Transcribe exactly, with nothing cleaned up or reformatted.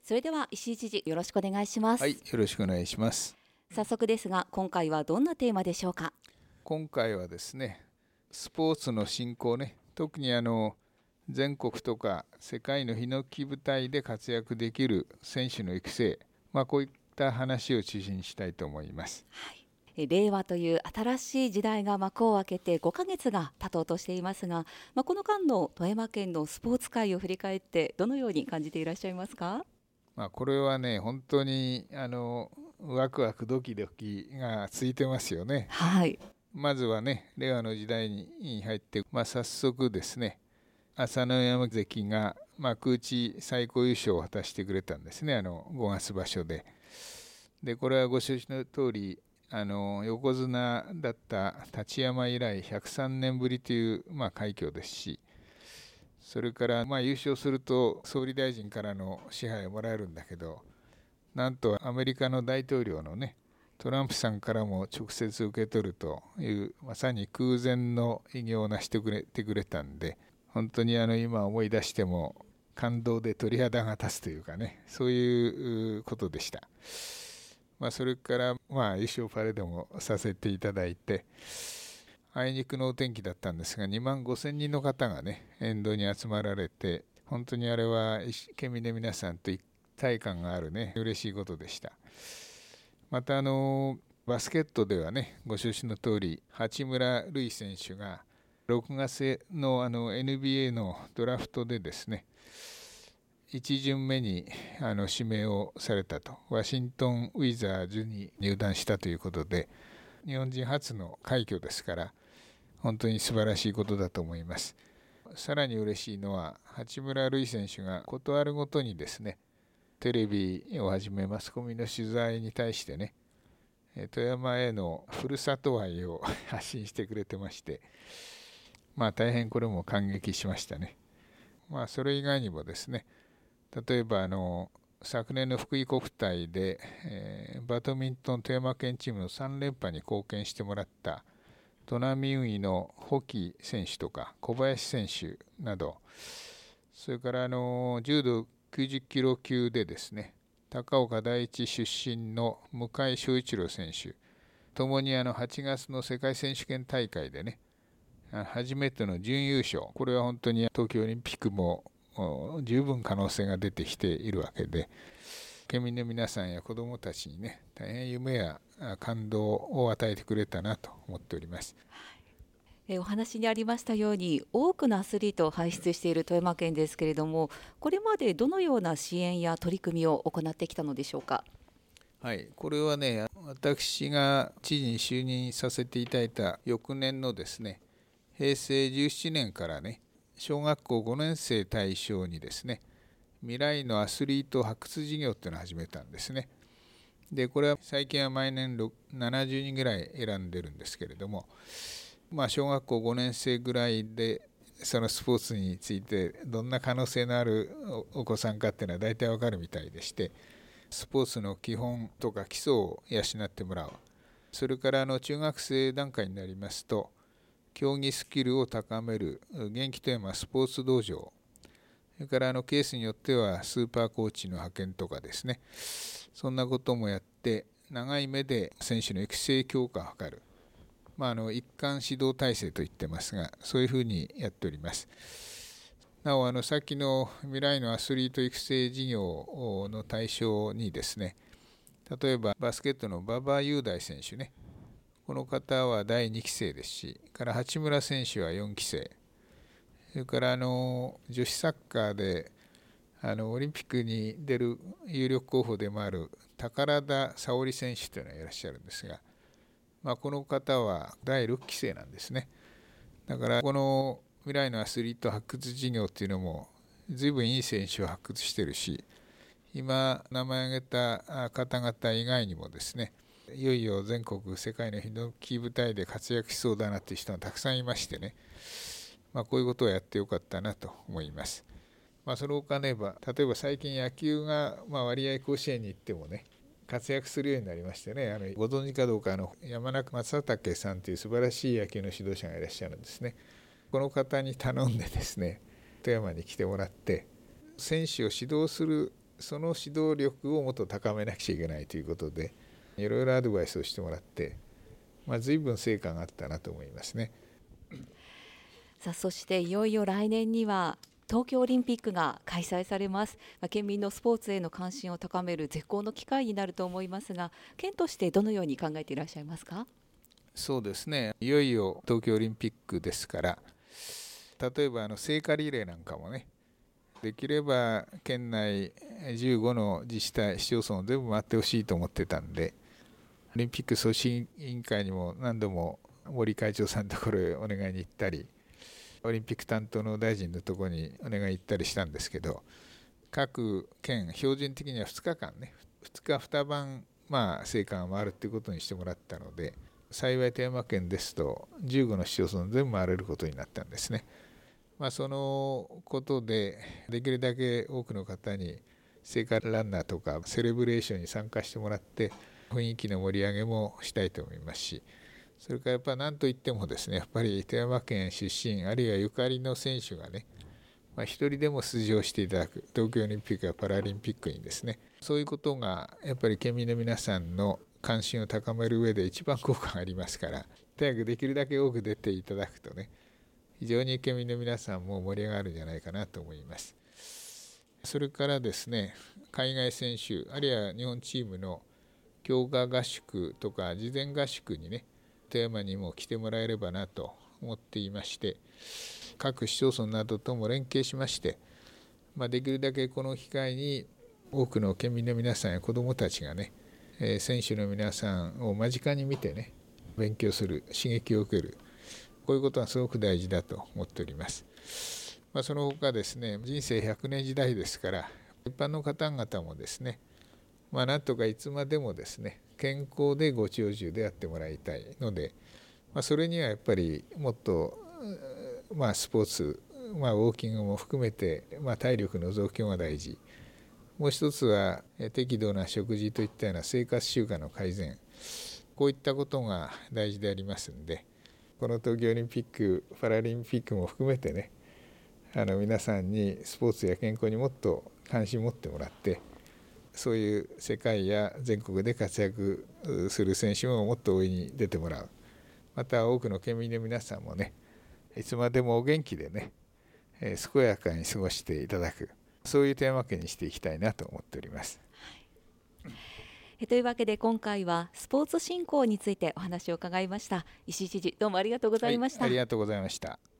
それでは石井知事、よろしくお願いします。 はい、よろしくお願いします。 早速ですが、今回はどんなテーマでしょうか。 今回はですね、スポーツの振興ね、特にあの全国とか世界のヒノキ舞台で活躍できる選手の育成、まあ、こういった話を中心にしたいと思います。 はい、令和という新しい時代が幕を開けてごかげつが経とうとしていますが、まあ、この間の富山県のスポーツ界を振り返ってどのように感じていらっしゃいますか。 まあ、これはね、本当にあのワクワクドキドキが続いてますよね。 はい、 まずはね、令和の時代に入って、まあ、早速ですね、朝乃山関が幕内最高優勝を果たしてくれたんですね、あのごがつ場所で。で、これはご承知の通り、あの横綱だった太刀山以来ひゃくさんねんぶりという、まあ、快挙ですし、それからまあ優勝すると総理大臣からの支配をもらえるんだけど、なんとアメリカの大統領のね、トランプさんからも直接受け取るというまさに空前の偉業を成してくれてくれたんで、本当にあの今思い出しても感動で鳥肌が立つというかね、そういうことでした。まあ、それからまあ優勝パレードもさせていただいて、あいにくのお天気だったんですが、にまんごせんにんの方がね沿道に集まられて、本当にあれは県民の皆さんと一体感があるね、嬉しいことでした。またあのバスケットではね、ご承知の通り八村塁選手がろくがつのあの エヌビーエー のドラフトでですね、いち巡目にあの指名をされたと、ワシントン・ウィザーズに入団したということで、日本人初の快挙ですから、本当に素晴らしいことだと思います。さらに嬉しいのは、八村塁選手が事あるごとにですね、テレビをはじめマスコミの取材に対してね、富山へのふるさと愛を発信してくれてまして、まあ大変これも感激しましたね。まあそれ以外にもですね、例えばあの昨年の福井国体で、えー、バドミントン富山県チームのさん連覇に貢献してもらった砺波雲井の保木選手とか小林選手など、それからあの柔道きゅうじゅっキロ級でですね、高岡第一出身の向井翔一郎選手ともにあのはちがつの世界選手権大会でね、初めての準優勝、これは本当に東京オリンピックも十分可能性が出てきているわけで、県民の皆さんや子どもたちにね、大変夢や感動を与えてくれたなと思っております。 お話にありましたように、多くのアスリートを輩出している富山県ですけれども、これまでどのような支援や取り組みを行ってきたのでしょうか。 はい、これはね、私が知事に就任させていただいた翌年のですね、へいせいじゅうななねんからね、小学校ごねん生対象にですね、未来のアスリート発掘事業っていうのを始めたんですね。で、これは最近は毎年ななじゅうにんぐらい選んでるんですけれども、まあ、小学校ごねん生ぐらいでそのスポーツについてどんな可能性のあるお子さんかっていうのは大体わかるみたいでして、スポーツの基本とか基礎を養ってもらう。それからあの中学生段階になりますと、競技スキルを高める元気富山スポーツ道場、それからあのケースによってはスーパーコーチの派遣とかですね、そんなこともやって長い目で選手の育成強化を図る、まあ、あの一貫指導体制と言ってますが、そういうふうにやっております。なおあのさっきの未来のアスリート育成事業の対象にですね、例えばバスケットの馬場雄大選手ね、この方はだいにき生ですし、から八村選手はよんき生、それからあの女子サッカーであのオリンピックに出る有力候補でもある宝田沙織選手というのがいらっしゃるんですが、まあ、この方はだいろっき生なんですね。だからこの未来のアスリート発掘事業っていうのも随分いい選手を発掘してるし、今名前挙げた方々以外にもですね、いよいよ全国世界のヒノキ舞台で活躍しそうだなっていう人がたくさんいましてね、まあ、こういうことをやってよかったなと思います。まあ、その他ねば、例えば最近野球がまあ割合甲子園に行ってもね活躍するようになりましてね、あのご存知かどうか、あの山中正武さんという素晴らしい野球の指導者がいらっしゃるんですね。この方に頼んでですね、富山に来てもらって選手を指導するその指導力をもっと高めなくちゃいけないということで、いろいろアドバイスをしてもらって、まあ、随分成果があったなと思いますね。 さあ、そしていよいよ来年には東京オリンピックが開催されます。まあ、県民のスポーツへの関心を高める絶好の機会になると思いますが、県としてどのように考えていらっしゃいますか？ そうですね、いよいよ東京オリンピックですから、例えばあの聖火リレーなんかもね、できれば県内じゅうごの自治体、市町村を全部回ってほしいと思ってたんで、オリンピック組織委員会にも何度も森会長さんのところへお願いに行ったり、オリンピック担当の大臣のところにお願い行ったりしたんですけど、各県標準的にはふつかかんね、ふつかに晩まあ聖火が回るということにしてもらったので、幸い富山県ですとじゅうごの市町村全部回れることになったんですね。まあ、そのことでできるだけ多くの方に聖火ランナーとかセレブレーションに参加してもらって雰囲気の盛り上げもしたいと思いますし、それからやっぱ何といってもですね、やっぱり富山県出身あるいはゆかりの選手がね、まあ、一人でも出場していただく、東京オリンピックやパラリンピックにですね、そういうことがやっぱり県民の皆さんの関心を高める上で一番効果がありますから、とにかくできるだけ多く出ていただくとね、非常に県民の皆さんも盛り上がるんじゃないかなと思います。それからですね、海外選手あるいは日本チームの強化合宿とか事前合宿にね、富山にも来てもらえればなと思っていまして、各市町村などとも連携しまして、まあ、できるだけこの機会に多くの県民の皆さんや子どもたちがね、選手の皆さんを間近に見てね、勉強する、刺激を受ける、こういうことはすごく大事だと思っております。まあ、その他ですね、人生ひゃくねん時代ですから、一般の方々もですね、まあ、なんとかいつまでもですね、健康でご長寿であってもらいたいので、まあ、それにはやっぱりもっと、まあ、スポーツ、まあ、ウォーキングも含めて、まあ、体力の増強が大事。もう一つは適度な食事といったような生活習慣の改善、こういったことが大事でありますので、この東京オリンピック・パラリンピックも含めてね、あの皆さんにスポーツや健康にもっと関心を持ってもらって、そういう世界や全国で活躍する選手ももっと大いに出てもらう。また多くの県民の皆さんもね、いつまでもお元気でね、えー、健やかに過ごしていただく、そういう富山県にしていきたいなと思っております。 はい、というわけで今回はスポーツ振興についてお話を伺いました。石井知事、どうもありがとうございました。 はい、ありがとうございました。